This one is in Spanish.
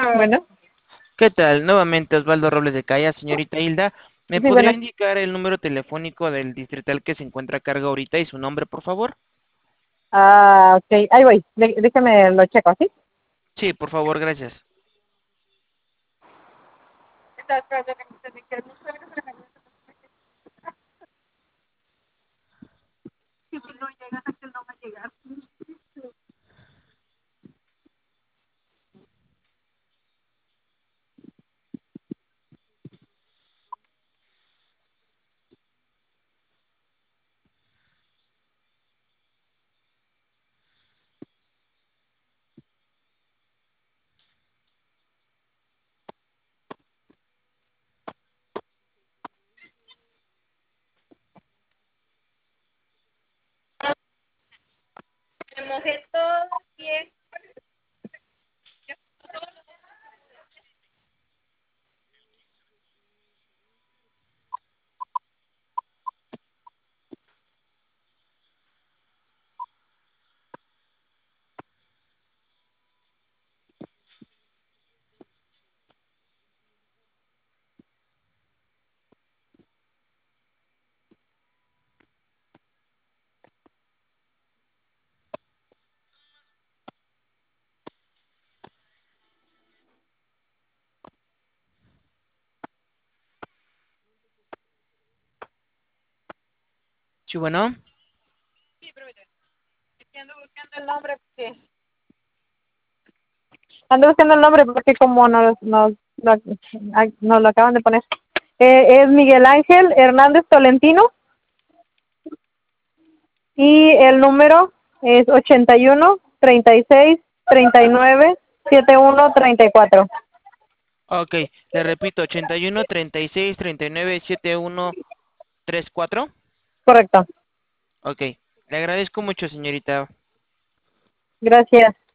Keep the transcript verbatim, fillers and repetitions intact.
Bueno, ¿Qué tal? Nuevamente Osvaldo Robles de Calla, señorita Hilda. ¿Me sí, podría bueno. indicar el número telefónico del distrital que se encuentra a cargo ahorita y su nombre, por favor? Ah, ok, ahí voy. Dé- déjame lo checo, ¿sí? Sí, por favor, gracias. Sí, bueno. Ando buscando el nombre porque... Ando buscando el nombre porque como nos, nos, lo, ay, nos lo acaban de poner. Eh, es Miguel Ángel Hernández Tolentino y el número es ochenta y uno, treinta y seis, treinta y nueve, setenta y uno, treinta y cuatro. Ok, le repito, ochenta y uno, treinta y seis, treinta y nueve, setenta y uno, treinta y cuatro. Correcto. Ok, le agradezco mucho, señorita. Gracias.